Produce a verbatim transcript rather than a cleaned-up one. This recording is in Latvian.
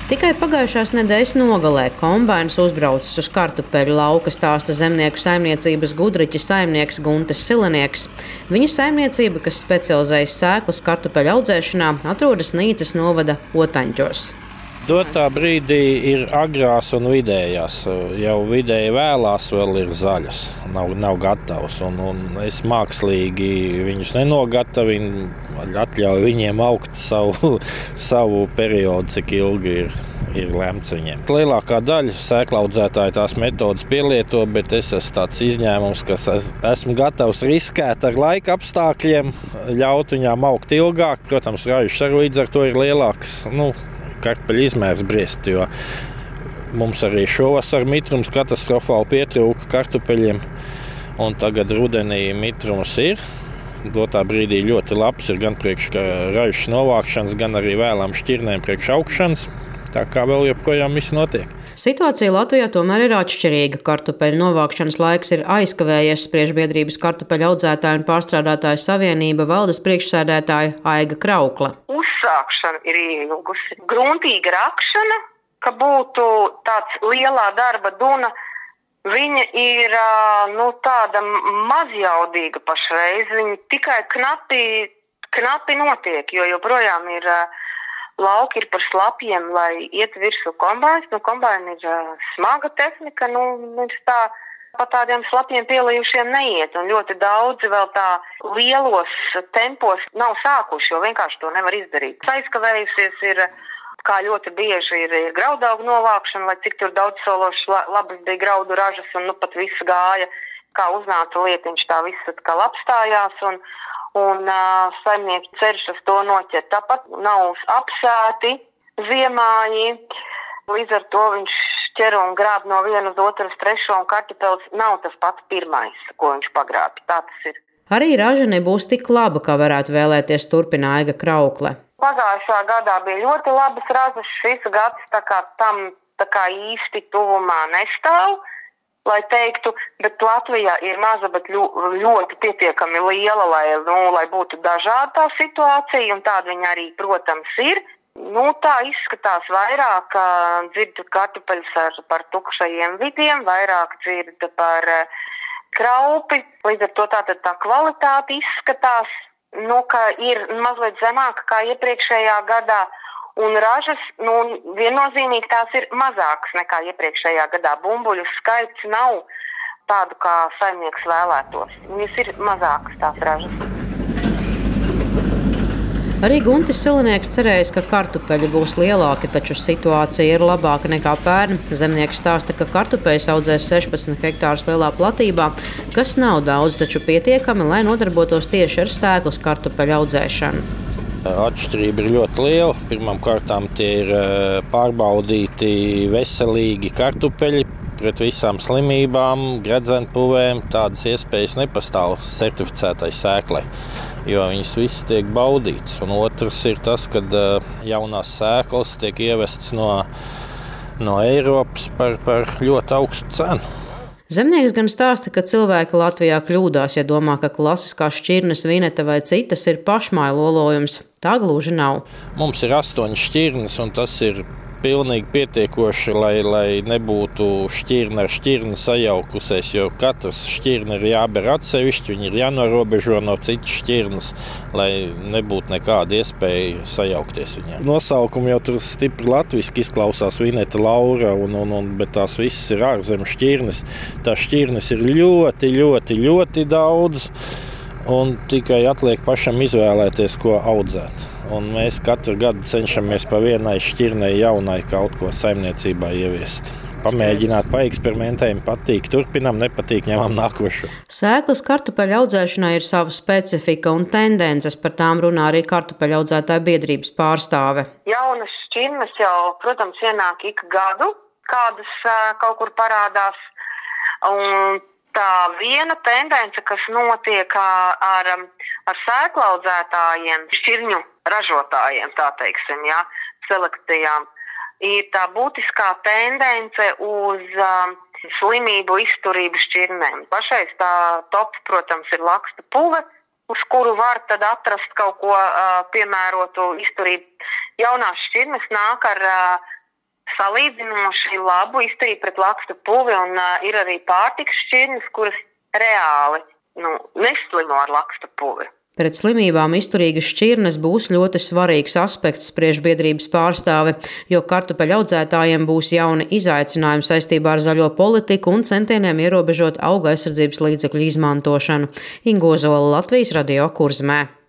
Tikai pagājušās nedēļas nogalē kombains uzbraucis uz kartupeļu lauka, stāsta zemnieku saimniecības Gudriķa saimnieks Guntis Silenieks. Viņa saimniecība, kas specializējas sēklas kartupeļu audzēšanā, atrodas Nīcas novada Otaņķos. Dotā brīdī ir agrās un vidējās. Jau vidēji vēlās vēl ir zaļas, nav, nav gatavas. Un, un es mākslīgi viņus nenogatavinu, atļauju viņiem augt savu, savu periodu, cik ilgi ir, ir lemts viņiem. Lielākā daļa sēklaudzētāji tās metodas pielieto, bet es esmu tāds izņēmums, kas es, esmu gatavs riskēt ar laika apstākļiem, ļaut viņām augt ilgāk. Protams, ražas arī līdz ar to ir lielāks. Nu, kartupeļu izmērs briest, jo mums arī šovasar mitrums katastrofāli pietrūka kartupeļiem, un tagad rudenī mitrums ir. Dotā brīdī ļoti labs ir gan priekš ražas novākšanas, gan arī vēlām šķirnēm priekš augšanas, tā kā vēl joprojām viss notiek. Situācija Latvijā tomēr ir atšķirīga. Kartupeļu novākšanas laiks ir aizkavējies, spriež biedrības kartupeļu audzētāju un pārstrādātāju savienība valdes priekšsēdētāja Aiga Kraukle. Uzsākšana ir ilgusi. Gruntīga rakšana, ka būtu tāds lielā darba duna, viņa ir nu, tāda mazjaudīga pašreiz. Viņa tikai knapi, knapi notiek, jo joprojām ir lauki ir par slapjiem, lai iet virsū kombains. Nu, kombaini ir uh, smaga tehnika, nu, viņš tā pa tādiem slapjiem pielījušiem neiet. Un ļoti daudzi vēl tā lielos tempos nav sākuši, jo vienkārši to nevar izdarīt. Aizkavējusies ir, kā ļoti bieži ir, ir graudaugu novākšana, lai cik tur daudz sološs labas bija graudu ražas, un nu pat viss gāja, kā uznāca lietiņš, tā viss atkal apstājās. Un, Un uh, saimnieki cenšas to noķert. Tāpat nav apsēti, ziemāji. Līdz ar to viņš ķer un grāb no viena uz otru, uz trešo, un kartupelis nav tas pats pirmais, ko viņš pagrāb. Tā tas ir. Arī raža nebūs tik laba, kā varētu vēlēties, turpina Aiga Kraukle. Pagājušā gadā bija ļoti labas ražas. Šis gads tā kā tam tā kā īsti tuvumā nestāv. Lai teiktu, bet Latvijā ir maza, bet ļoti pietiekami liela, lai, nu, lai būtu dažāda tā situācija, un tāda viņa arī, protams, ir. Nu, tā izskatās vairāk, dzird kartupeļus ar, par tukšajiem vidiem, vairāk dzird par kraupi, līdz ar to tātad tā kvalitāte izskatās, nu, ka ir mazliet zemāka kā iepriekšējā gadā. Un ražas, nu, viennozīmīgi tās ir mazākas nekā iepriekšējā gadā. Bumbuļu skaits nav tādu, kā saimnieks vēlētos. Viņas ir mazākas tās ražas. Arī Guntis Silenieks cerējis, ka kartupeļi būs lielāki, taču situācija ir labāka nekā pērn. Zemnieks stāsta, ka kartupeļus audzēs sešpadsmit hektārus lielā platībā, kas nav daudz, taču pietiekami, lai nodarbotos tieši ar sēklas kartupeļu audzēšanu. Atšķirība ir ļoti liela. Pirmkārt, tie ir pārbaudīti veselīgi kartupeļi pret visām slimībām, gredzenpuvēm. Tādas iespējas nepastāv certificētai sēklai, jo viņas visas tiek baudītas. Un otrs ir tas, ka jaunās sēklas tiek ievestas no, no Eiropas par, par ļoti augstu cenu. Zemnieks gan stāsta, ka cilvēki Latvijā kļūdās, ja domā, ka klasiskā šķirnes, vineta vai citas ir pašmāju lolojums. Tā gluži nav. Mums ir astoņas šķirnes, un tas ir pilnīgi pietiekoši, lai, lai nebūtu šķirne ar šķirni sajaukusies, jo katrs šķirne ir jāber atsevišķi, viņi ir jānorobežo no citas šķirnes, lai nebūtu nekāda iespēja sajaukties viņiem. Nosaukumi jau tur stipri latviski izklausās, vineta, laura, un, un, un, bet tās visas ir ārzemju šķirnes. Tās šķirnes ir ļoti, ļoti, ļoti daudz, un tikai atliek pašam izvēlēties, ko audzēt. Un mēs katru gadu cenšamies pa vienai šķirnei jaunai kaut ko saimniecībā ieviest. Pamēģināt, paeksperimentējam, patīk, turpinām, nepatīk, ņemam nākošo. Sēklas kartupeļu audzēšanai ir sava specifika un tendences, par tām runā arī kartupeļu audzētāju biedrības pārstāve. Jaunas šķirnes jau, protams, ienāk ik gadu, kādas kaut kur parādās. Un tā viena tendence, kas notiek ar, ar sēklaudzētājiem, šķirņu ražotājiem, tā teiksim, jā, selekcijām, ir tā būtiskā tendence uz um, slimību izturību šķirnēm. Pašais tā top, protams, ir laksta puve, uz kuru var tad atrast kaut ko uh, piemērotu izturību. Jaunās šķirnes nāk ar uh, salīdzinoši labu izturību pret lakstu puvi, un uh, ir arī pārtikas šķirnes, kuras reāli nu, neslimo ar lakstu puvi. Pret slimībām izturīgas šķirnes būs ļoti svarīgs aspekts, spriež biedrības pārstāve, jo kartupeļu audzētājiem būs jauni izaicinājumi saistībā ar zaļo politiku un centieniem ierobežot auga aizsardzības līdzekļu izmantošanu. Inga Ozola, Latvijas radio Kurzemē.